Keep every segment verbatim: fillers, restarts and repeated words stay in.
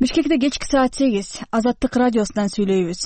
Бишкекте кечки саат сегиз. Азаттык радиосунан сүйлөйбүз.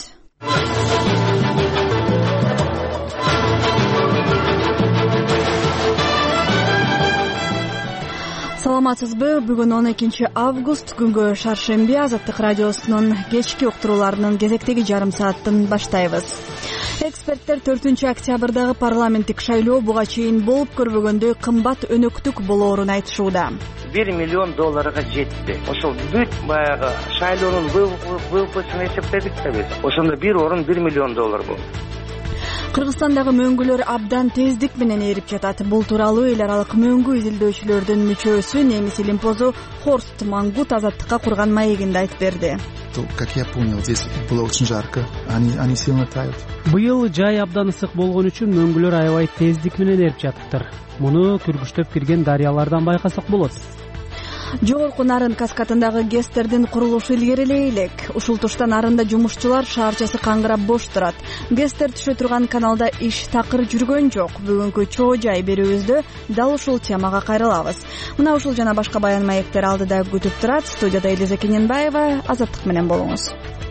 Саламатсызбы? Бүгүн он экинчи август, күнгө шаршемби. Азаттык радиосунун кечки уктурууларынын кезектеги жарым саатын баштайбыз. Эксперттер төртүнчү октябрдагы парламенттик шайлоо буга чейин болуп көрбөгөндөй кымбат өнөктүк болоорун айтышууда. бир миллион долларга жетти. Ошол бүт баягы шайлоонун ВВПсин эсептедик да биз. Ошондо бир орун бир миллион доллар болду. Кыргызстандагы мөңгүлөр абдан тездик менен ээрип жатат. Бул тууралуу эл аралык мөңгү изилдөөчүлөрдүн мүчөсү немис илимпозу Хорст Мангут Азаттыкка курган маегинде айтып берди. Как я понял, здесь было очень жарко. Они, они сильно тают. Быйыл жай абдан ысык болгон үчүн мөңгүлөр аябай тездик менен ээрип жатыптыр. Муну күргүчтөп кирген дарыялардан байкасак болот. Жогорку Нарын каскадындагы ГЭСтердин курулушу илгерилей элек. Ушул тушта Нарында жумушчулар шаарчасы каңгырап бош турат. ГЭСтер түшө турган каналда иш такыр жүргөн жок. Бүгүнкү чоо жай берүүбүздө дал ушул темага кайрылабыз. Мына ушул жана башка баян маектер алдыда күтүп турат. Студияда Элиза Кененбаева. Азаттык менен болуңуз.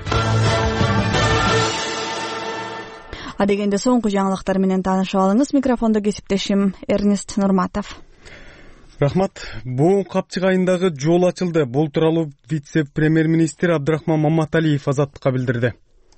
Адегенде соңку жаңылыктар менен таанышып алыңыз. Микрофондо кесиптешим Эрнест Нурматов. Рахмат. Боон Капчык айындагы жол ачылды. Бул тууралуу вице-премьер-министр Абдрахман Маматалиев Азаттыкка билдирди.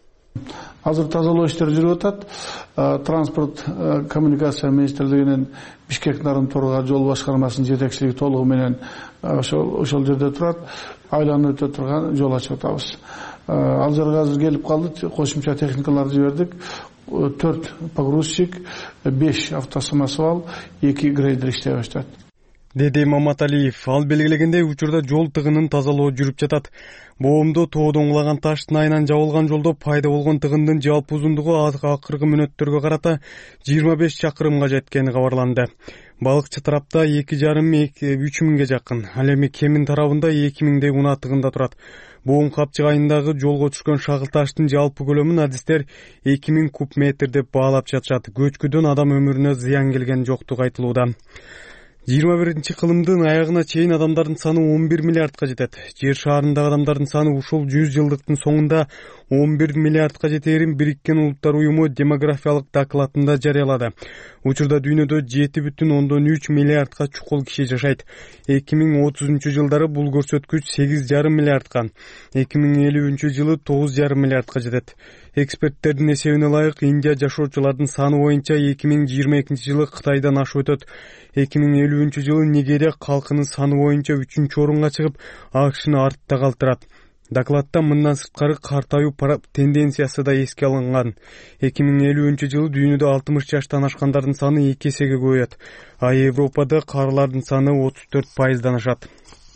Азыр тазалоо иштери жүрүп атат. Транспорт коммуникация министрлигинин Бишкек Нарын Торга жол башкармасынын жетекчилиги толугу менен ошол ошол жерде турат. Айланып өтө турган жол ачып атабыз. Ал жерге азыр келип калды. Кошумча техникаларды жибердик. төрт погрузчик, беш автосамосвал, эки грейдер иштей баштады. Деди Маматалиев. Ал белгилегендей учурда жол тыгынын тазалоо жүрүп жатат. Боомдо тоодон кулаган таштын айынан жабылган жолдо пайда болгон тыгындын жалпы узундугу акыркы мүнөттөргө карата жыйырма беш чакырымга жеткени кабарланды. Балыкчы тарапта эки жарым үч миңге жакын, ал эми Кемин тарабында эки миңдей унаа тыгында турат. Боон Капчык айындагы жолго түшкөн шагыл таштын жалпы көлөмүн адистер эки миң куб метр деп баалап жатышат. Көчкүдөн адам өмүрүнө зыян келген жоктугу айтылууда. жыйырма биринчи кылымдын аягына чейин адамдардын саны он бир миллиардка жетет. Жер шаарындагы адамдардын саны ушул жүз жылдыктын соңунда он бир миллиардка жетээрин Бириккен Улуттар уюму демографиялык докладында жарыялады. Учурда дүйнөдө жети бүтүн ондон үч миллиардка чукул киши жашайт. эки миң отузунчу жылдары бул көрсөткүч сегиз жарым миллиардка, эки миң элүүнчү жылы тогуз жарым миллиардка жетет. Эксперттердин эсебине ылайык Индия жашоочулардын саны боюнча эки миң жыйырма экинчи жылы Кытайдан ашып өтөт. эки миң элүүнчү жылы Нигерия калкынын саны боюнча үчүнчү орунга чыгып, АКШны артта калтырат. Докладта мындан сырткары картаюу тенденциясы да эске алынган. эки миң элүүнчү жылы дүйнөдө алтымыш жаштан ашкандардын саны эки эсеге көбөйөт, а Европада карылардын саны отуз төрт пайыздан ашат.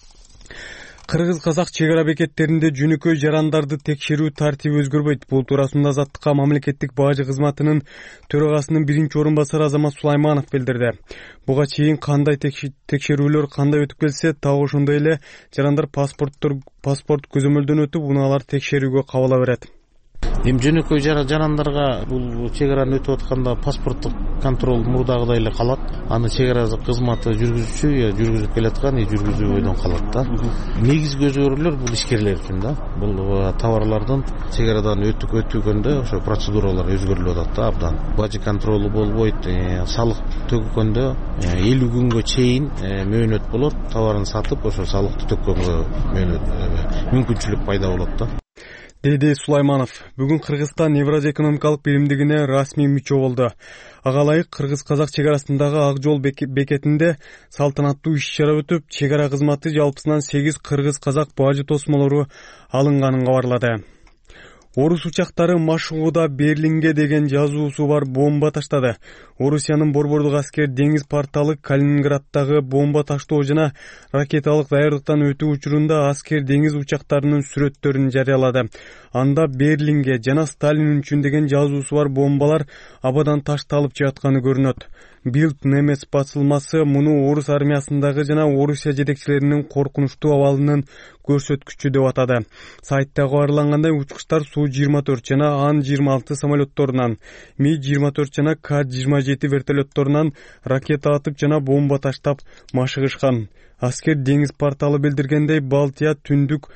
Кыргыз-казак чек ара бекеттеринде жөнөкөй жарандарды текшерүү тартиби өзгөрбөйт. Бул туурасында Азаттыкка мамлекеттик бажы кызматынын төрагасынын биринчи орун басары Азамат Сулайманов билдирди. Буга чейин кандай текшерүүлөр кандай өтүп келсе, так ошондой эле жарандар паспорттор паспорт көзөмөлдөн өтүп, унаалар текшерүүгө кабыла берет. Эми жөнөкөй жарандарга бул чек араны өтүп атканда паспорттук контроль мурдагыдай эле калат. Аны чек ара кызматы жүргүзүүчү я жүргүзүп келаткан, я жүргүзүүбөйдөн калат да. Негизги өзгөрүүлөр бул ишкерлер үчүн да. Бул товарлардын чек арадан өтүп өтүгөндө ошо процедуралар өзгөрүлүп атат да абдан. Бажы контролу болбойт, салык төгкөндө элүү күнгө чейин мөөнөт болот. Товарын сатып, ошо салыкты төккөнгө мөөнөт мүмкүнчүлүк пайда болот да. Деди Сулайманов. Бүгүн Кыргызстан Евразия экономикалык биримдигине расмий мүчө болду. Ага ылайык Кыргыз-казак чек арасындагы Ак жол бекетинде салтанаттуу иш-чара өтүп, чек ара кызматы жалпысынан сегиз кыргыз-казак бажы тосмолору алынганын кабарлады. Орус учактары Машугуда Берлинге деген жазуусу бар бомба таштады. Орусиянын борбордук аскер деңиз порталы Калининграддагы бомба таштоо жана ракеталык даярдыктан өтүү учурунда аскер деңиз учактарынын сүрөттөрүн жарыялады. Анда Берлинге жана Сталин үчүн деген жазуусу бар бомбалар абадан ташталып жатканы көрүнөт. Билд немец басылмасы муну орус армиясындагы жана Орусия жетекчилеринин коркунучтуу абалынын көрсөткүчү деп атады. Сайтта кабарлангандай учкучтар Су жыйырма төрт жана Ан жыйырма алты самолетторунан, Ми жыйырма төрт жана К жыйырма жети вертолетторунан ракета атып жана бомба таштап машыгышкан. Аскер деңиз порталы билдиргендей, Балтия, Түндүк,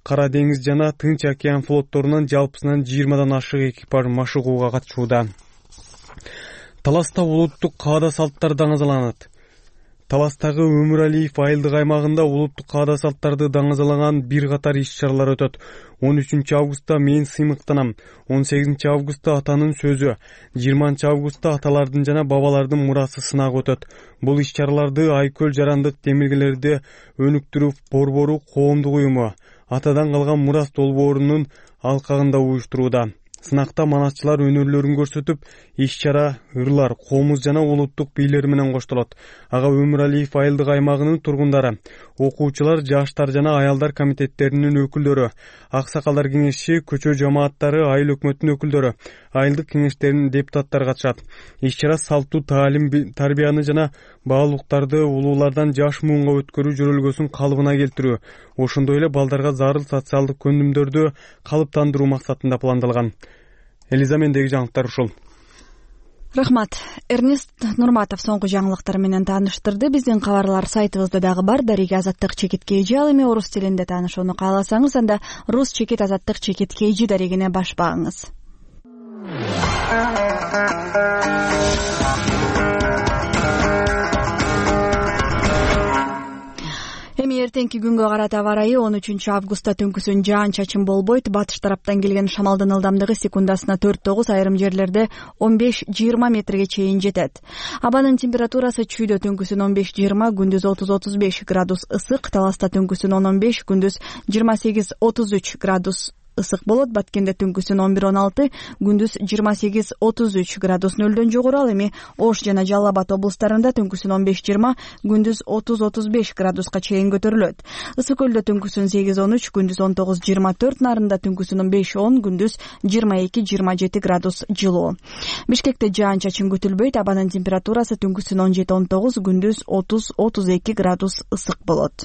Кара деңиз жана Тынч океан флотторунан жалпысынан жыйырмадан ашык экипаж машыгууга катышууда. Таласта улуттук каада салттар даңазаланат. Таластагы Өмүралиев айылдык аймагында улуттук каада салттарды даңазалаган бир катар иш-чаралар өтөт. он үчүнчү августта мен сыймыктанам, он сегизинчи августта атанын сөзү, жыйырманчы августта аталардын жана бабалардын мурасы сынак өтөт. Бул иш-чараларды Айкөл жарандык демилгелерди өнүктүрүү борбору коомдук уюму атадан калган мурас долбоорунун алкагында уюштурууда. Сынакта манатчылар өнөрлөрүн көрсөтүп, иш-чара ырлар, комуз жана улуттук бийлер менен коштолот. Ага Өмүралиев айылдык аймагынын тургундары, окуучулар, жаштар жана аялдар комитеттеринин өкүлдөрү, аксакалдар кеңеши, көчө жамааттары, айыл өкмөтүнүн өкүлдөрү, айылдык кеңештеринин депутаттары катышат. Иш-чара салтуу таалим, тарбияны жана баалуулуктарды улуулардан жаш муунга өткөрүү жөрөлгөсүн калыбына келтирүү, ошондой эле балдарга зарыл социалдык көндүмдөрдү калыптандыруу максатында пландалган. Элиза, мендеги жаңылыктар ушул. Рахмат. Эрнест Нурматов соңку жаңылыктар менен тааныштырды. Биздин кабарлар сайтыбызда дагы бар. Дарига азаттык чекит кейжи, ал эми орус тилинде таанышууну кааласаңыз, анда рус чекит азаттык чекит кейжи дарегине баш багыңыз. Эми эртеңки күнгө карата аба ырайы он үчүнчү августта түнкүсүн жаан-чачын болбойт. Батыш тараптан келген шамалдын ылдамдыгы секундасына төрт тогуз, айрым жерлерде он беш жыйырма метрге чейин жетет. Абанын температурасы чүйдө түнкүсүн он беш жыйырма, күндүз отуз отуз беш градус ысык, Таласта түнкүсүн он он беш, күндүз жыйырма сегиз отуз үч градус ысык болот. Баткенде түнкүсүн он бир он алты, күндүз жыйырма сегиз отуз үч градус нөлдөн жогору. Ал эми Ош жана Жалал Абад облустарында түнкүсүн он беш жыйырма, күндүз отуз отуз беш градуска чейин көтөрүлөт. Ысык көлдө түнкүсүн сегиз он үч, күндүз он тогуз жыйырма төрт, Нарында түнкүсүн он беш он, күндүз жыйырма эки жыйырма жети градус жылуу. Бишкекте жаан-чачын күтүлбөйт. Абанын температурасы түнкүсүн он жети он тогуз, күндүз отуз отуз эки градус ысык болот.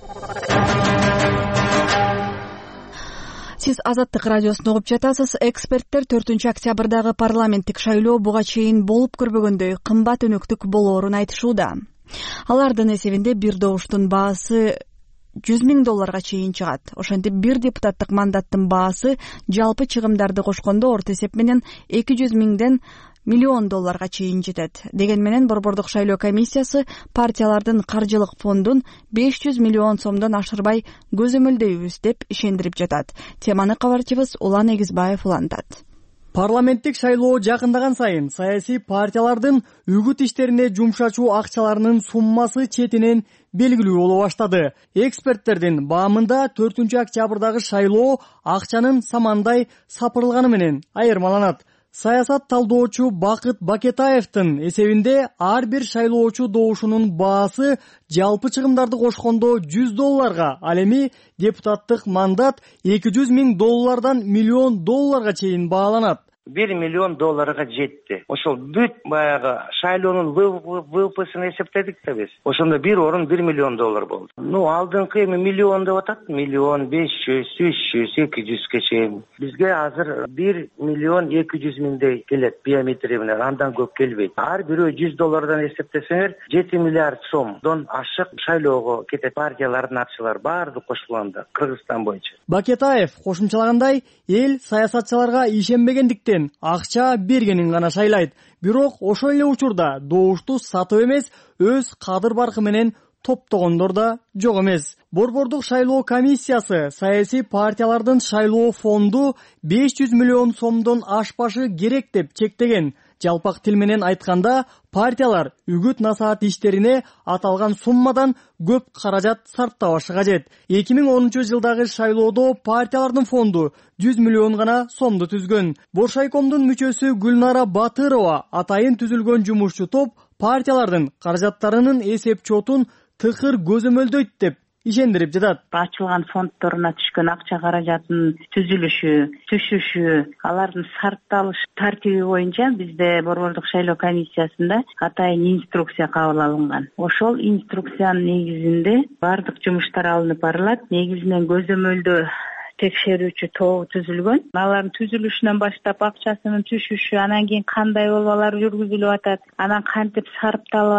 Сиз Азаттык радиосун угуп жатасыз. Эксперттер төртүнчү октябрдагы парламенттик шайлоо буга чейин болуп көрбөгөндөй кымбат өнөктүк болоорун айтышууда. Алардын эсебинде бир добуштун баасы жүз миң долларга чейин чыгат. Ошентип бир депутаттык мандаттын баасы жалпы чыгымдарды кошкондо орто эсеп менен эки жүз миңден миллион долларга чейин жетет. Деген менен Борбордук шайлоо комиссиясы партиялардын каржылык фондун беш жүз миллион сомдон ашырбай көзөмөлдөйбүз деп ишендирип жатат. Теманы кабарчыбыз Улан Эгизбаев улантат. Парламенттик шайлоо жакындаган сайын саясий партиялардын үгүт иштерине жумшачуу акчаларынын суммасы четинен белгилүү боло баштады. Эксперттердин баамында төртүнчү октябрдагы шайлоо акчанын самандай сапырылганы менен айырмаланат. Саясат талдоочу Бакыт Бакетаевдин эсебинде ар бир шайлоочу добушунун баасы жалпы чыгымдарды кошкондо жүз долларга, ал эми депутаттык мандат эки жүз миң доллардан миллион долларга чейин бааланат. бир миллион долларга жетти. Ошол бүт баягы шайлоонун ВВПсын эсептедик да биз. Ошондо бир орун бир миллион доллар болду. Ну, алдыңкы эми миллион деп атат. Миллион, беш жүз, үч жүз, эки жүзгө чейин. Бизге азыр бир миллион эки жүз миңдей келет биометрия менен, андан көп келбейт. Ар бирөө жүз доллардан эсептесеңер, жети миллиард сомдон ашык шайлоого кетет. Партиялардын акчалары баардык кошулганда Кыргызстан боюнча. Бакетаев кошумчалагандай, эл саясатчыларга ишенбегендиктен акча бергенин гана шайлайт. Бирок ошол эле учурда добушту сатып эмес, өз кадыр баркы менен топтогондор да жок эмес. Борбордук шайлоо комиссиясы саясий партиялардын шайлоо фонду беш жүз миллион сомдон ашпашы керек деп чектеген. Жалпак тил менен айтканда, партиялар үгүт насаат иштерине аталган суммадан көп каражат сарптабашы кажет. эки миң онунчу жылдагы шайлоодо партиялардын фонду жүз миллион гана сомду түзгөн. Боршайкомдун мүчөсү Гүлнара Батырова атайын түзүлгөн жумушчу топ партиялардын каражаттарынын эсеп чотун тыкыр көзөмөлдөйт деп ишендирип жатат. Ачылган фондторуна түшкөн акча каражатынын түзүлүшү, түшүшү, алардын сарпталыш тартиби боюнча бизде Борбордук шайлоо комиссиясында атайын инструкция кабыл алынган. Ошол инструкциянын негизинде бардык жумуштар алынып барылат. Негизинен көзөмөлдөө текшерүүчү тобу түзүлгөн. Алардын түзүлүшүнөн баштап акчасынын түшүшү, анан кийин кандай болболор жүргүзүлүп атат, анан кантип сарпталып атат,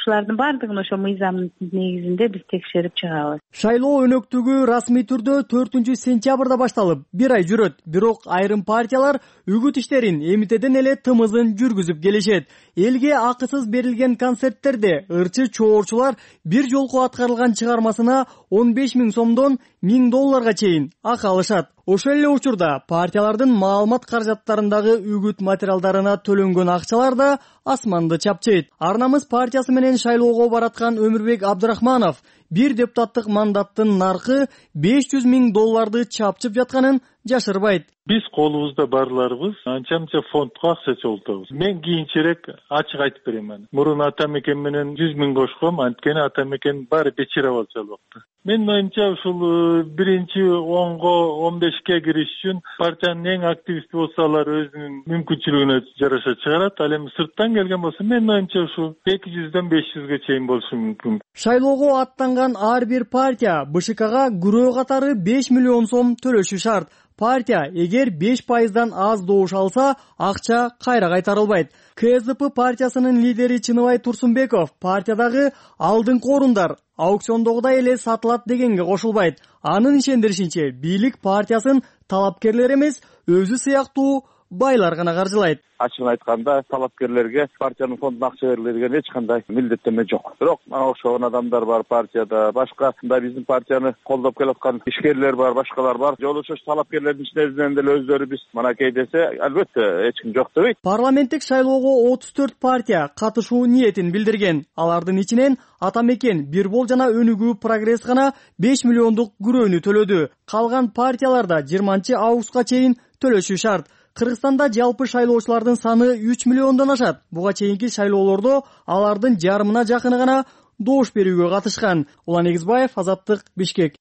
ушулардын баардыгын ошо мыйзамдын негизинде биз текшерип чыгабыз. Шайлоо өнөктүгү расмий түрдө төртүнчү сентябрда башталып, бир ай жүрөт. Бирок айрым партиялар үгүт иштерин эмитеден эле тымызын жүргүзүп келишет. Элге акысыз берилген концерттерде ырчы чоорчулар бир жолку аткарылган чыгармасына он беш миң сомдон миң долларга чейин акы алышат. Ошол эле учурда партиялардын маалымат каражаттарындагы үгүт материалдарына төлөнгөн акчалар да асманды чапчыйт. Арнамыз партиясы менен шайлоого бараткан Өмүрбек Абдрахманов бир депутаттык мандаттын наркы беш жүз миң долларды чапчып жатканын жашырбайт. Биз колубузда барларыбыз анча мынча фондко акча чогултабыз. Мен кийинчерээк ачык айтып берем. Мурун ата мекен менен жүз миң кошком, анткени ата мекен баары бечара болчу ал убакта. Менин оюмча ушул биринчи онго он бешке кириш үчүн партиянын эң активисти болсо алар өзүнүн мүмкүнчүлүгүнө жараша чыгарат. Ал эми сырттан келген болсо менин оюмча ушул эки жүздөн беш жүзгө чейин болушу мүмкүн. Шайлоого аттанган ар бир партия БШКга күрөө катары беш миллион сом төлөшү шарт. Партия эгер беш пайыздан аз добуш алса, акча кайра кайтарылбайт. КСДП партиясынын лидери Чыныбай Турсунбеков партиядагы алдыңкы орундар аукциондогудай эле сатылат дегенге кошулбайт. Анын ишендиришинче, бийлик партиясын талапкерлер эмес, өзү сыяктуу байлар гана каржылайт. Ачыгын айтканда, талапкерлерге партиянын фондуна акча берилет деген эч кандай милдеттенме жок. Бирок мага окшогон адамдар бар партияда, башка мындай биздин партияны колдоп келаткан ишкерлер бар, башкалар бар. Жол ошо талапкерлердин ичинен деле өздөрү биз манакей десе, албетте эч ким жок дебейт. Парламенттик шайлоого отуз төрт партия катышуу ниетин билдирген. Алардын ичинен Ата мекен, Бирбол жана Өнүгүү Прогресс гана беш миллиондук күрөөнү төлөдү. Калган партияларда жыйырманчы августка чейин төлөшү шарт. Кыргызстанда жалпы шайлоочулардын саны үч миллиондон ашат. Буга чейинки шайлоолордо алардын жарымына жакыны гана добуш берүүгө катышкан. Улан Эгизбаев, Азаттык, Бишкек.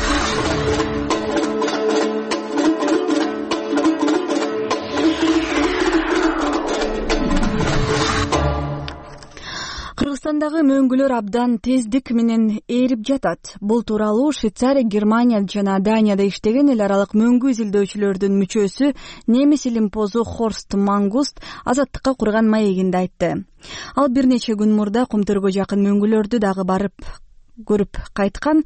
Кыргызстандагы мөңгүлөр абдан тездик менен ээрип жатат. Бул тууралуу Швейцария, Германия жана Данияда иштеген эл аралык мөңгү изилдөөчүлөрдүн мүчөсү немис илимпозу Хорст Мангуст Азаттыкка курган маегинде айтты. Ал бир нече күн мурда Кумтөргө жакын мөңгүлөрдү дагы барып көрүп кайткан.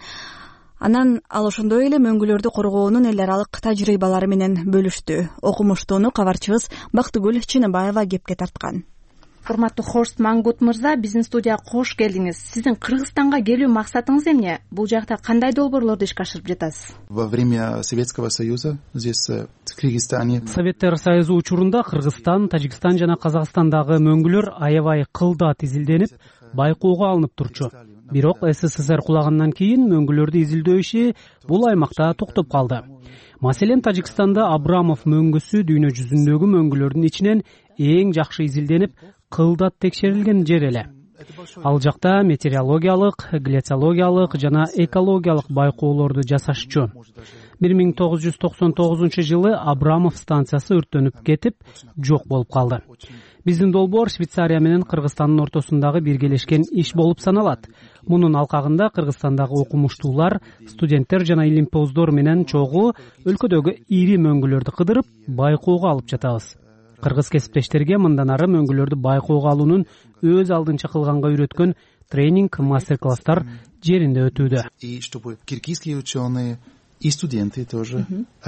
Анан ал ошондой эле мөңгүлөрдү коргоонун эл аралык тажрыйбалары менен бөлүштү. Окумуштууну кабарчыбыз Бактыгүл Чыныбаева кепке тарткан. Урматтуу Хорст Мангут мырза, биздин студияга кош келдиңиз. Сиздин Кыргызстанга келүү максатыңыз эмне? Бул жакта кандай долбоорлорду ишке ашырып жатасыз? Во время Советского Союза здесь в Кыргызстане. Советтер Союзу учурунда Кыргызстан, Тажикстан жана Казакстандагы мөңгүлөр аябай кылдат изилденип, байкоого алынып турчу. Бирок СССР кулагандан кийин мөңгүлөрдү изилдөө иши бул аймакта токтоп калды. Маселен, Тажикстанда Абрамов мөңгүсү дүйнө жүзүндөгү мөңгүлөрдүн ичинен эң жакшы изилденип, кылдат текшерилген жер эле. Ал жакта метеорологиялык, глициологиялык жана экологиялык байкоолорду жасашчу. бир миң тогуз жүз токсон тогузунчу жылы Абрамов станциясы өрттөнүп кетип, жок болуп калды. Биздин долбоор Швейцария менен Кыргызстандын ортосундагы биргелешкен иш болуп саналат. Мунун алкагында Кыргызстандагы окумуштуулар, студенттер жана илимпоздор менен чогуу өлкөдөгү ири мөңгүлөрдү кыдырып, байкоого алып жатабыз. Кыргыз кесиптештерге мындан ары мөңгүлөрдү байкоого алуунун өз алдынча кылганга үйрөткөн тренинг, мастер-класстар жеринде өтүүдө. И чтобы киргизские ученые и студенты тоже.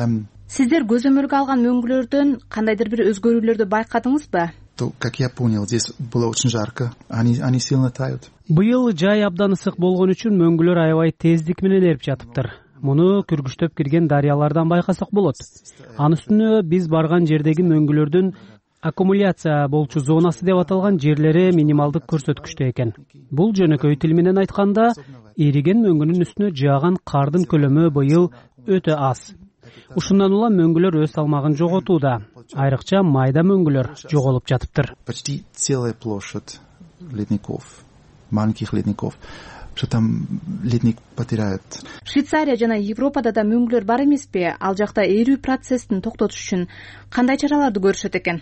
Сиздер көзөмөлгө алган мөңгүлөрдөн кандайдыр бир өзгөрүүлөрдү байкадыңызбы? То, как я понял, здесь было очень жарко. Они они сильно тают. Быйыл жай абдан ысык болгон үчүн мөңгүлөр аябай тездик менен эрип жатыптыр. Муну күргүчтөп кирген дарыялардан байкасак болот. Анын үстүнө биз барган жердеги мөңгүлөрдүн аккумуляция болчу зонасы деп аталган жерлери минималдык көрсөткүчтө экен. Бул жөнөкөй тил менен айтканда, эриген мөңгүнүн үстүнө жааган кардын көлөмү быйыл өтө аз. Ушундан улам мөңгүлөр өз салмагын жоготууда. Айрыкча майда мөңгүлөр жоголуп жатыптыр. Почти целая площадь ледников, маленьких ледников. Что там ледник потеряет. Швейцария жана Европада да мөңгүлөр бар эмеспи? Ал жакта эрүү процессин токтотуш үчүн кандай чараларды көрүшөт экен?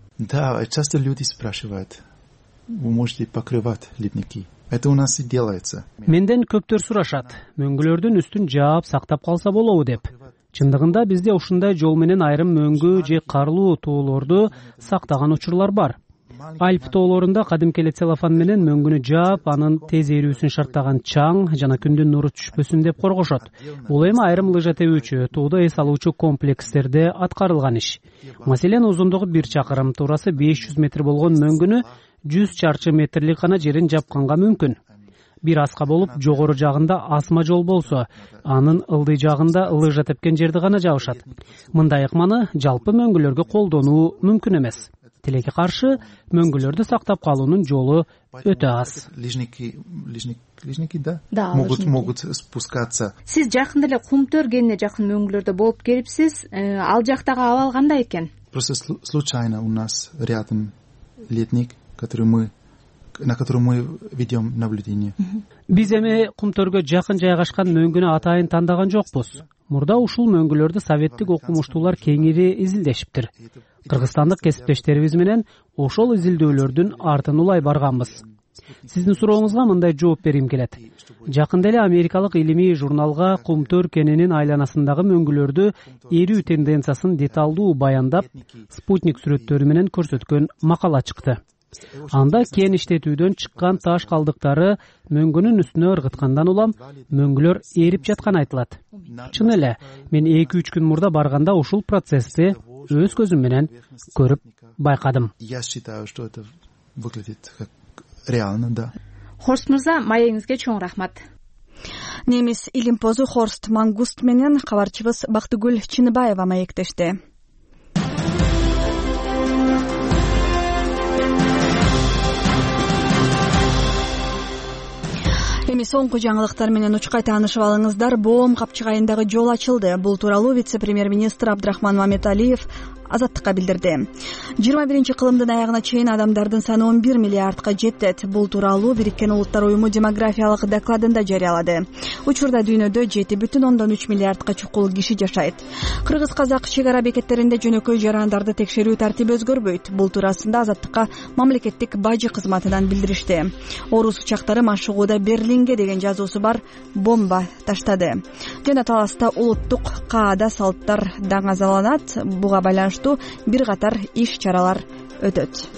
Да, часто люди спрашивают, вы можете покрывать ледники? Это у нас и делается. Менден көптөр сурашат, мөңгүлөрдүн үстүн жаап сактап калса болобу деп. Чындыгында бизде ушундай жол менен айрым мөңгү же карлуу тоолорду сактаган учурлар бар. Альп тоолорунда кадимки эле целлофан менен мөңгүнү жаап, анын тез эрүүсүн шарттаган чаң жана күндүн нуру түшпөсүн деп коргошот. Бул эми айрым лыжа тебүүчү, тоодо эс алуучу комплекстерде аткарылган иш. Маселен, узундугу бир чакырым, туурасы беш жүз метр болгон мөңгүнү жүз чарчы метрлик гана жерин жапканга мүмкүн. Бир аска болуп, жогору жагында асма жол болсо, анын ылдый жагында лыжа тепкен жерди гана жабышат. Мындай ыкманы жалпы мөңгүлөргө колдонуу мүмкүн эмес. Тилекке каршы, мөңгүлөрдү сактап калуунун жолу өтө аз. Лижники, лижники, да? Да, могут, могут спускаться. Сиз жакында эле Кумтөр кенine жакын мөңгүлөрдө болуп келипсиз. Ал жактагы абал кандай экен? Просто случайно у нас рядом летник, который мы на котором мы ведем наблюдение. Биз эми Кумтөргө жакын жайгашкан мөңгүнү атайын тандаган жокпуз. Мурда ушул мөңгүлөрдү советтик окумуштуулар кеңири изилдешиптир. Кыргызстандык кесиптештерибиз менен ошол изилдөөлөрдүн артын улай барганбыз. Сиздин сурооңузга мындай жооп бергим келет. Жакында эле америкалык илимий журналга Кумтөр кенинин айланасындагы мөңгүлөрдү эрүү тенденциясын деталдуу баяндап, спутник сүрөттөрү менен көрсөткөн макала чыкты. Анда кен иштетүүдөн чыккан таш калдыктары мөңгүнүн үстүнө ыргыткандан улам мөңгүлөр эрип жатканы айтылат. Чын эле, мен эки үч күн мурда барганда ушул процессти өз көзүм менен көрүп байкадым. Я считаю, что это выглядит как реально, да. Хорст мырза, маегиңизге чоң рахмат. Немис Илимпозу Хорст Мангуст менен кабарчыбыз Бактыгүл Чыныбаева маектешти. Эми соңку жаңылыктар менен учкай таанышып алыңыздар. Боом капчыгайындагы жол ачылды. Бул тууралуу вице-премьер-министр Абдрахман Мамедалиев Азаттыкка билдирди. жыйырма биринчи кылымдын аягына чейин адамдардын саны он бир миллиардка жетет. Бул тууралуу Бириккен Улуттар уюму демографиялык докладында жарыялады. Учурда дүйнөдө жети бүтүн ондон үч миллиардка чукул киши жашайт. Кыргыз-казак чек ара бекеттеринде жөнөкөй жарандарды текшерүү тартиби өзгөрбөйт. Бул туурасында Азаттыкка мамлекеттик бажы кызматынан билдиришти. Орус учактары машыгууда Берлинге деген жазуусу бар бомба таштады. Жана таласта улуттук каада салттар даңазаланат. Буга байланыштуу бир катар иш чаралар өтөт.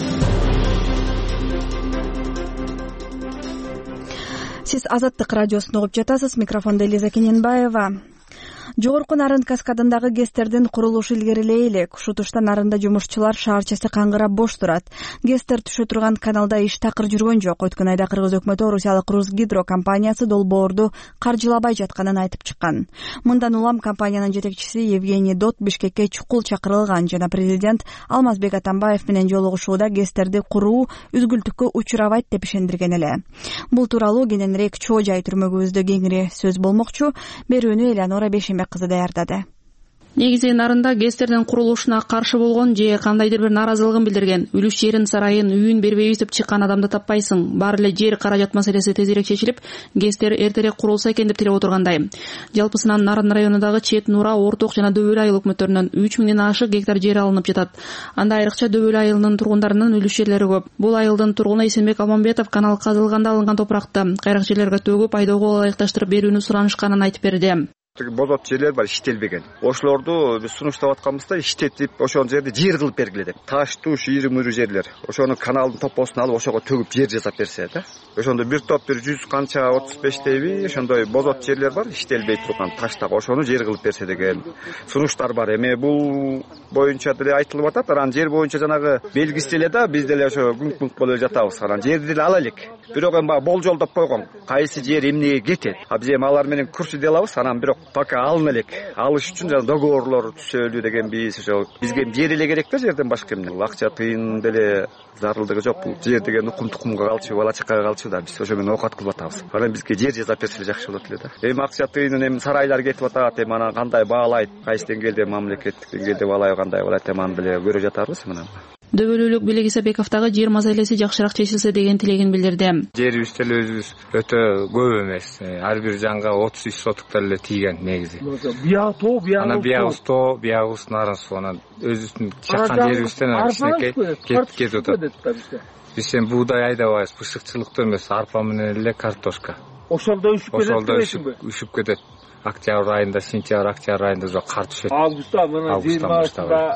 Сиз Азаттык радиосун угуп жатасыз. Микрофондо Элиза Кененбаева. Жогорку Нарын каскадындагы ГЭСтердин курулушу илгерилей элек. Ушул тушта Нарында жумушчулар шаарчасы каңгырап бош турат. ГЭСтер түшө турган каналда иш такыр жүргөн жок. Өткөн айда Кыргыз өкмөтү Орусиялык Русгидро компаниясы долбоорду каржылабай жатканын айтып чыккан. Мындан улам компаниянын жетекчиси Евгений Дот Бишкекке чукул чакырылган жана президент Алмазбек Атамбаев менен жолугушууда ГЭСтерди куруу үзгүлтүккө учурабайт деп ишендирген эле. Бул тууралуу кененирээк Чоо жай түрмөгүбүздө кеңири сөз болмокчу. Берүүнү Элеонора Бешембек кызы даярдады. Негизи Нарында ГЭСтердин курулушуна каршы болгон же кандайдыр бир наразылыгын билдирген, үлүш жерин сарайын үйүн бербейбиз деп чыккан адамды таппайсың. Баары эле жер каражат маселеси тезирээк чечилип, ГЭСтер эртерээк курулса экен деп тилеп отургандай. Жалпысынан Нарын районундагы Чет, Нура, Орток жана Дөбөл айыл өкмөттөрүнөн үч миңден ашык гектар жер алынып жатат. Анда айрыкча Дөбөл айылынын тургундарынын үлүш жерлери көп. Бул айылдын тургуну Эсенбек Алмамбетов канал казылганда алынган топуракты кайрак жерлерге төгүп, айдоого ылайыкташтырып берүүнү суранышканын айтып берди. Бозот жерлер бар, иштелбеген. Ошолорду биз сунуштап атканбызда иштетип, ошол жерди жер кылып бергиле деп. Таш, туш, ийри-мүйрү жерлер. Ошону каналдын топосун алып, ошого төгүп жер жасап берсе да. Ошондо бир топ бир жүз канча отуз бештейби, ошондой бозот жерлер бар, иштелбей турган таштак, ошону жер кылып берсе деген сунуштар бар. Эми бул боюнча деле айтылып атат. Анан жер боюнча жанагы белгиси эле да, биз деле ошо күңк-күңк болуп жатабыз. Анан жерди деле ала элек. Бирок эми баягы болжолдоп койгон, кайсы жер эмнеге кетет. А биз эми алар менен көрсөтө алабыз. Анан бирок пока алына элек. Алыш үчүн жана договорлор түзөлүү деген биз ошо бизге жер эле керек да, жерден башка эмне. Акча тыйын деле зарылдыгы жок. Бул жер деген укум тукумга калчу, бала чакага калчу да. Биз ошо менен оокат кылып атабыз. Анан бизге жер жасап берсе жакшы болот эле да. Эми акча тыйынын эми сарайлар кетип атат. Эми анан кандай баалайт, кайсы деңгээлде мамлекеттик деңгээлде баалай кандай болот, эми аны деле көрө жатарбыз мына. Дөбөлүүлүк Белек Исабековдагы жер маселеси жакшыраак чечилсе деген тилегин билдирди. Жерибиз деле өзүбүз өтө көп эмес. Ар бир жанга отуз үч сотуктар эле тийген негизи. Биягы тоо, биягы. Анан биягыбыз тоо, биягыбыз Нарын суу. Анан өзүбүздүн чаккан жерибизден кичинекей кетип кетип атат. Биз эми буудай айдабайбыз, бышыкчылыктуу эмес, арпа менен эле картошка. Ошолдо үшүп кетет. Ошолдо үшүп кетет. Октябрь айында, сентябрь, октябрь айында кар түшөт. Августта мына жыйырмасында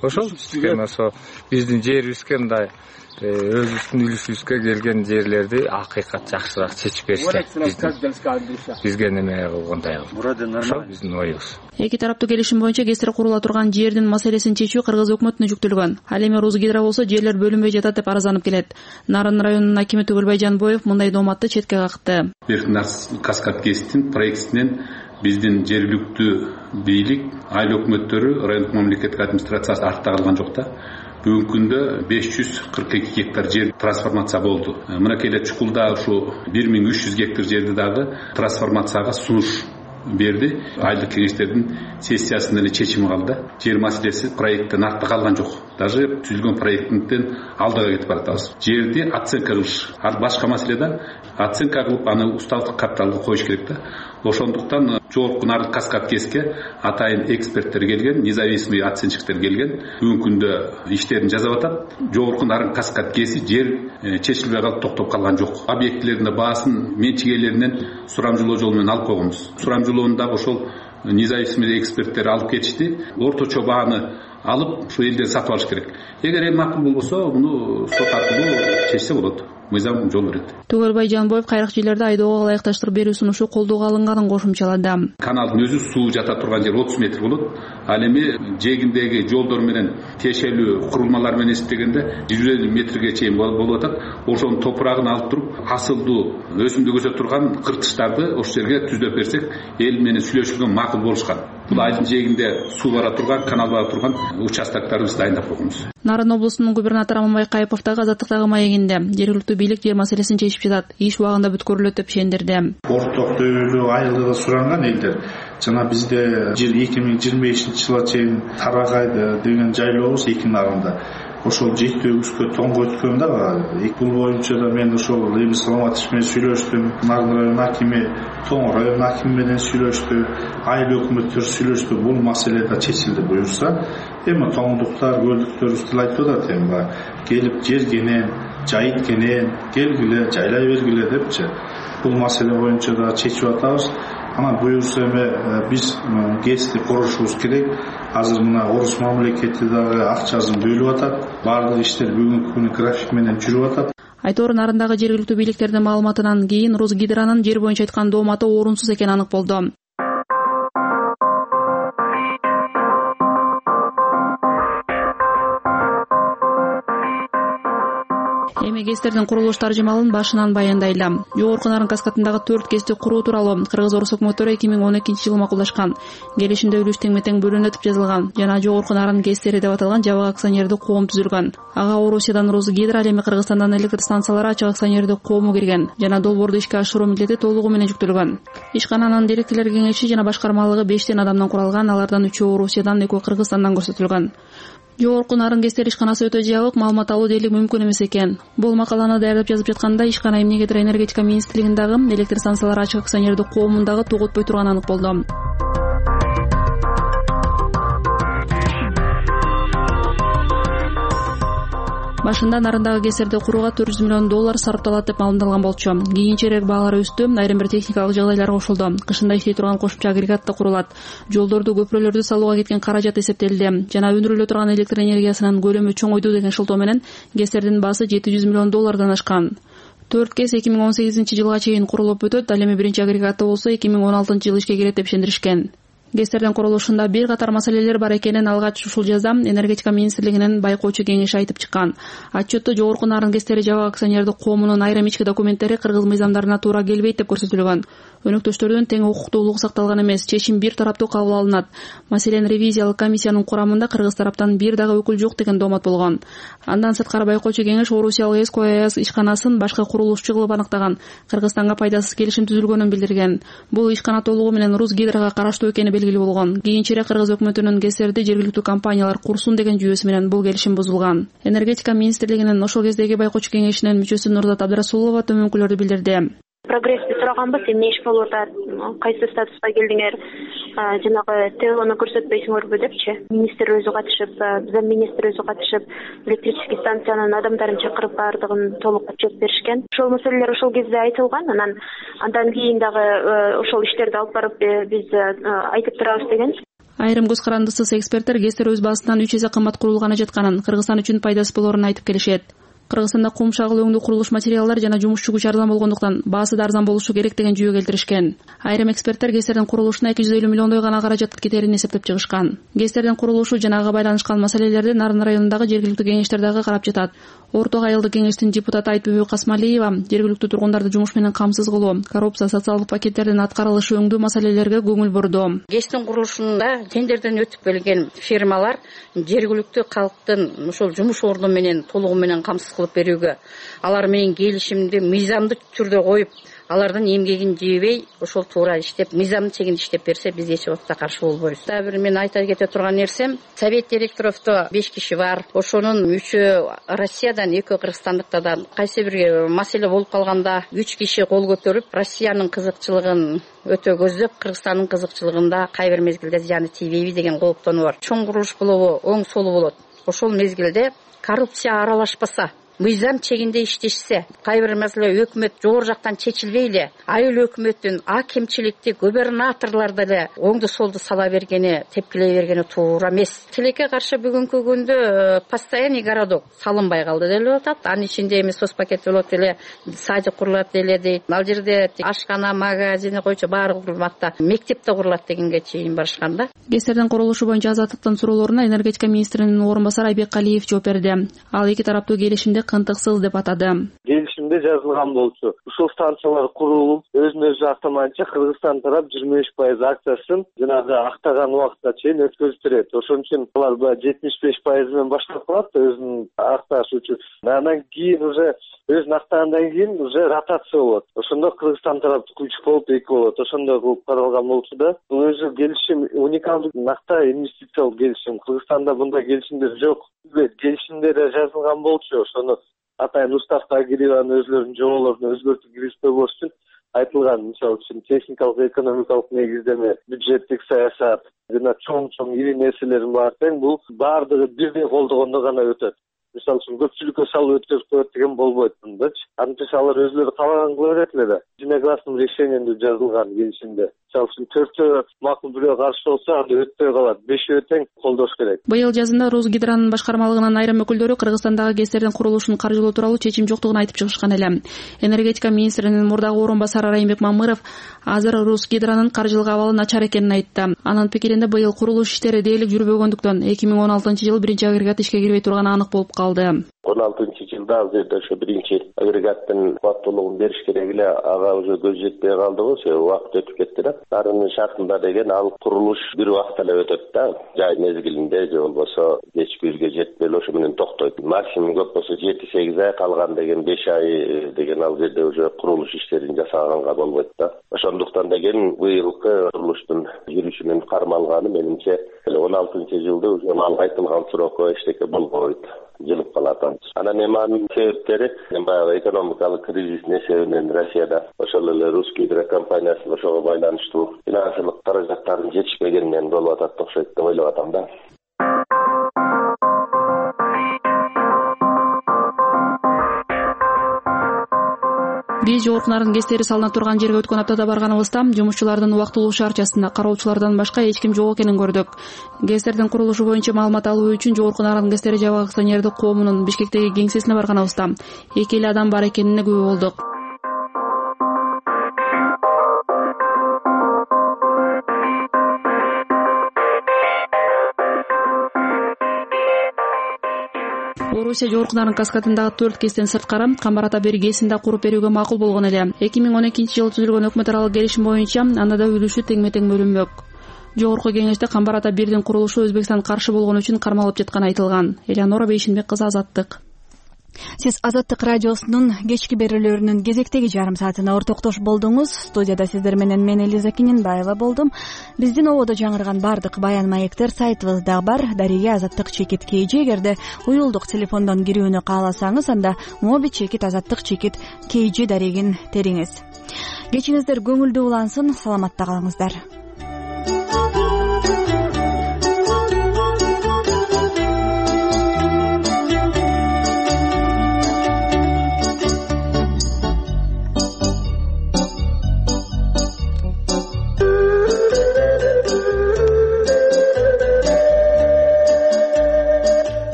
ошол ошо биздин жерибизге мындай өзүбүздүн үлүшүбүзгө келген жерлерди акыйкат жакшыраак чечип берсе бизге неме болгондой ошол биздин оюбуз. Эки тараптуу келишим боюнча ГЭСтер курула турган жердин маселесин чечүү Кыргыз өкмөтүнө жүктөлгөн. Ал эми Русгидро болсо жерлер бөлүнбөй жатат деп арызданып келет. Нарын районунун акими Түгөлбай Жанбоев мындай дооматты четке какты. Каскад ГЭСтин проектисинен биздин жергиликтүү бийлик, айыл өкмөттөрү, райондук мамлекеттик администрациясы артта калган жок да. Бүгүнкү күндө беш жүз кырк эки гектар жер трансформация болду. Мынакей эле Чукулда ушу бир миң үч жүз гектар жерди дагы трансформацияга сунуш берди. Айылдык кеңештердин сессиясында эле чечими калды. Жер маселеси проекттен артта калган жок. Даже түзүлгөн проекттен алдыга кетип баратабыз. Жерди оценка кылыш. Ал башка маселе да. Оценка кылып аны уставдык капиталга коюш керек да. Ошондуктан жогорку Нарын Каскад ГЭСке атайын эксперттер келген, независимый оценщиктер келген. Бүгүнкү күндө иштерин жасап атат. Жогорку Нарын Каскад ГЭСи жер чечилбей калып токтоп калган жок. Объектилеринде баасын менчигейлеринен сурамжылоо жолу менен алып койгонбуз. Сурамжылоону дагы ошол независимый эксперттер алып кетишти. Орточо бааны алып ушу элден сатып алыш керек. Эгер эми макул болбосо муну сот аркылуу чечсе болот. Мыйзам жол берет. Түгөлбай Жанбоев кайрак жерлерди айдоого ылайыкташтырып берүү сунушу колдоого алынганын кошумчалады. Каналдын өзү суу жата турган жер отуз метр болот. Ал эми жээгиндеги жолдор менен тиешелүү курулмалар менен эсептегенде жүз элүү метрге чейин болуп атат. Ошонун топурагын алып туруп, асылдуу өсүмдүк өсө турган кыртыштарды ошол жерге түздөп берсек, эл менен сүйлөшүлгөн макул болушкан. Бул айылдын жээгинде суу бара турган, канал бара турган участокторду биз дайындап койгонбуз. Нарын облусунун губернатору Аманбай Кайыпов дагы Азаттыктагы маегинде жергиликтүү бийлик жер маселесин чечип жатат, иш убагында бүткөрүлөт деп ишендирди. Орток дөөлүү айылдыгы суранган элдер жана бизде жер эки миң жыйырма бешинчи жылга чейин Тарагайды деген жайлообуз эки нарында. Ошол жети өгүзгө тоңго өткөн да. Бул боюнча да мен ошол Эми Саламатович менен сүйлөштүм. Нарын район акими, Тоң район акими менен сүйлөштү. Айыл өкмөттөр сүйлөштү. Бул маселе да чечилди буюрса. Эми тоңдуктар, көлдүктөр үстүн айтып атат эми келип жер кенен, жайыт кенен, келгиле, жайлай бергиле депчи. Бул маселе боюнча да чечип атабыз. Ана буюрса эми биз ГЭСти курушубуз керек. Азыр мына орус мамлекети дагы акчасын бөлүп атат. Бардык иштер бүгүнкү күнү график менен жүрүп атат. Айтор Нарындагы жергиликтүү бийликтердин маалыматынан кийин Русгидронун жер боюнча айткан дооматы орунсуз экени анык болду. Эми ГЭСтердин курулуш таржымалын башынан баяндайлы. Жогорку Нарын Каскадындагы төрт ГЭСти куруу тууралуу Кыргыз-Орус өкмөттөрү эки миң он экинчи жылы макулдашкан. Келишимде үлүш тең-метең бөлүнөт деп жазылган жана Жогорку Нарын ГЭСтери деп аталган жабык акционердик коом түзүлгөн. Ага Орусиядан Русгидро, ал эми Кыргызстандан электр станциялары ачык акционердик коому кирген жана долбоорду ишке ашыруу милдети толугу менен жүктөлгөн. Ишкананын директорлор кеңеши жана башкармалыгы бештен адамдан куралган, алардан үчөө Орусиядан, экөө Кыргызстандан көрсөтүлгөн. Жогорку Нарын ГЭСтер ишканасы өтө жабык, маалымат алуу дээрлик мүмкүн эмес экен. Бул макаланы даярдап жазып жатканда ишкана эмне гидроэнергетика министрлигиндагы электр станциялары ачык акционердик коомундагы тоготпой турганы анык болду. Башында Нарындагы ГЭСтерди курууга төрт жүз миллион доллар сарпталат деп маалымдалган болчу. Кийинчерээк баалар өстү, айрым бир техникалык жагдайлар кошулду. Кышында иштей турган кошумча агрегат да курулат. Жолдорду, көпүрөлөрдү салууга кеткен каражат эсептелди. Жана өндүрүлө турган электр энергиясынын көлөмү чоңойду деген шылтоо менен ГЭСтердин баасы жети жүз миллион доллардан ашкан. төрт ГЭС эки миң он сегизинчи жылга чейин курулуп өтөт, ал эми биринчи агрегаты болсо эки миң он алтынчы жылы ишке кирет деп ишендиришкен. ГЭСтердин курулушунда бир катар маселелер бар экенин алгач ушул жазда энергетика министрлигинин байкоочу кеңеши айтып чыккан. Отчетто Жогорку Нарын ГЭСтери жабык акционердик коомунун айрым ички документтери кыргыз мыйзамдарына туура келбейт деп көрсөтүлгөн. Өнөктөштөрдүн тең укуктуулугу сакталган эмес, чечим бир тараптуу кабыл алынат. Маселен, ревизиялык комиссиянын курамында кыргыз тараптан бир дагы өкүл жок деген доомат болгон. Андан сырткары байкоочу кеңеш Орусиялык ЭСКО-АЭС ишканасын башка курулушчу кылып аныктаган, Кыргызстанга пайдасыз келишим түзүлгөнүн билдирген. Бул ишкана толугу менен Русгидрого караштуу экени белгилүү болгон. Кийинчерээк Кыргыз өкмөтүнүн ГЭСтерди жергиликтүү компаниялар курсун деген жүйөсү менен бул келишим бузулган. Энергетика министрлигинин ошол кездеги байкоочу кеңешинин мүчөсү Нурзат Абдрасулова төмөнкүлөрдү билдирди. Прогрессти сураганбыз, эмне иш болуп атат, кайсы статуска келдиңер, жанагы ТЛОну көрсөтпөйсүңөрбү депчи. Министр өзү катышып, зам министр өзү катышып, электрический станциянын адамдарын чакырып баардыгын толук отчет беришкен. Ошол маселелер ошол кезде айтылган, анан андан кийин дагы ошол иштерди алып барып биз айтып турабыз деген. Айрым көз карандысыз эксперттер ГЭСтер өз баасынан үч эсе кымбат курулганы жатканын, Кыргызстан үчүн пайдасы болорун айтып келишет. Кыргызстанда кум шагыл өңдүү курулуш материалдар жана жумушчу күч арзан болгондуктан баасы да арзан болушу керек деген жүйө келтиришкен. Айрым эксперттер ГЭСтердин курулушуна эки жүз элүү миллиондой гана каражат кетерин эсептеп чыгышкан. ГЭСтердин курулушу жана ага байланышкан маселелерди Нарын районундагы жергиликтүү кеңештер дагы карап жатат. Орток айылдык кеңештин депутаты Айтбүбү Касмалиева жергиликтүү тургундарды жумуш менен камсыз кылуу, коррупция, социалдык пакеттердин аткарылышы өңдүү маселелерге көңүл бурду. ГЭСтин курулушунда тендерден өтүп келген фирмалар жергиликтүү калктын ошол жумуш орду менен толугу менен камсыз кылып берүүгө, алар менен келишимди мыйзамдуу түрдө коюп, алардын эмгегин жебей, ошол туура иштеп, мыйзамдуу чегинде иштеп берсе, биз эч убакта каршы болбойбуз. Дагы бир мен айта кете турган нерсем, совет директоровдо беш киши бар. Ошонун үчөө Россиядан, экөө кыргызстандыктардан. Кайсы бир маселе болуп калганда үч киши кол көтөрүп, Россиянын кызыкчылыгын өтө көздөп, Кыргызстандын кызыкчылыгында кай бир мезгилде зыяны тийбейби деген кооптонуу бар. Чоң курулуш болобу, оң солу болот. Ошол мезгилде коррупция аралашпаса, мыйзам чегинде иштешсе, кайбир маселе өкмөт жогору жактан чечилбей эле, айыл өкмөттүн а кемчиликти губернаторлор деле оңду солду сала бергени, тепкилей бергени туура эмес. Тилекке каршы бүгүнкү күндө постоянный городок салынбай калды деле атат. Анын ичинде эми соцпакет болот эле, садик курулат деле дейт. Ал жерде ашкана, магазини койчу баары курулмак да, мектеп да курулат дегенге чейин барышкан да. ГЭСтердин курулушу боюнча Азаттыктын суроолоруна энергетика министринин орун басары Айбек Калиев жооп берди. Ал эки тараптуу келишимди кантыксыз деп атады. Келишимде жазылган болчу. Ушул станциялар курулуп, өзүн өзү актамайынча Кыргызстан тарап жыйырма беш пайыз акциясын жанагы актаган убакытка чейин өткөзүп берет. Ошон үчүн алар жетимиш беш пайыз менен баштап калат өзүн акташ үчүн. Андан кийин уже өзүн актагандан кийин уже ротация болот. Ошондо Кыргызстан тараптыкы үч болуп эки болот. Ошондой кылып каралган болчу да. Бул өзү келишим уникалдуу накта инвестициялык келишим. Кыргызстанда мындай келишимдер жок. Келишимдер жазылган болчу. Ошону атайын уставка киргизген өзлөрүнүн жоболорун өзгөртүп киргизбөө үчүн айтылган. Мисалы үчүн техникалык, экономикалык негиздеме, бюджеттик саясат жана чоң-чоң ири нерселерин бар тең бул баардыгы бирдей колдогондо гана өтөт. Мисалы үчүн көпчүлүккө салып өткөзүп коет деген болбойт мындачы. Антип алар өзлөрү каалаган кыла берет эле да. Единогласным решениемде жазылган келишимде. Мисалы үчүн төртөө макул бирөө каршы болсо, анда өтпөй калат. Бешөө тең колдош керек. Быйыл жазында Русгидронун башкармалыгынын айрым өкүлдөрү Кыргызстандагы ГЭСтердин курулушун каржылоо тууралуу чечим жоктугун айтып чыгышкан эле. Энергетика министринин мурдагы орун басары Райымбек Мамыров азыр Русгидронун каржылык абалы начар экенин айтты. Анын пикиринде быйыл курулуш иштери дээрлик жүрбөгөндүктөн эки миң он алтынчы жылы биринчи агрегат ишке кирбей турганы анык болуп калды. он алтынчы жылда ал жерде ошо биринчи агрегаттын кубаттуулугун бериш керек эле, ага уже көз жетпей калдыбы, себеби убакыт өтүп кетти да. Нарынын шартында деген ал курулуш бир убакытта эле өтөт да, жай мезгилинде же болбосо кеч бирге жетпей эле ошо менен токтойт. Максимум көп болсо жети сегиз ай, калган деген беш ай деген ал жерде уже курулуш иштерин жасаганга болбойт да. Ошондуктан деген быйылкы курулуштун жүрүшүнүн кармалганы менимче он алтынчы жылда уже ал айтылган срокко эчтеке болбойт. Жылып калат. Анан эми анын себептери баягы экономикалык кризистин эсебинен Россияда ошол эле Русгидро компаниясы ошого байланыштуу финансылык каражаттардын жетишпегенинен болуп атат окшойт деп ойлоп атам да. Биз жогорку Нарын ГЭСтери салына турган жерге өткөн аптада барганыбызда жумушчулардын убактылуу шаарчасында кароочулардан башка эч ким жок экенин көрдүк. ГЭСтердин курулушу боюнча маалымат алуу үчүн жогорку Нарын ГЭСтери жабык акционердик коомунун Бишкектеги кеңсесине барганыбызда эки эле адам бар экенине күбө болдук. Орусия жогорку Нарын каскадындагы төрт ГЭСтен сырткары Камбар ата бир ГЭСин да куруп берүүгө макул болгон эле. эки миң он экинчи жылы түзүлгөн өкмөт аралык келишим боюнча анда да үлүшү теңме-тең бөлүнмөк. Жогорку кеңеште Камбар ата бирдин курулушу Өзбекстан каршы болгон үчүн кармалып жатканы айтылган. Элеонора Бейшинбек кызы, Азаттык. Сиз Азаттык радиосунун кечки берүүлөрүнүн кезектеги жарым саатына ортоктош болдуңуз. Студияда сиздер менен мен Элиза Киненбаева болдум. Биздин ободо жаңырган бардык баян маектер сайтыбызда бар. Дария Азаттык чекит kg. Эгерде уюлдук телефондон кирүүнү кааласаңыз, анда моби чекит Азаттык чекит kg дарегин териңиз. Кечиңиздер көңүлдүү улансын, саламатта калыңыздар.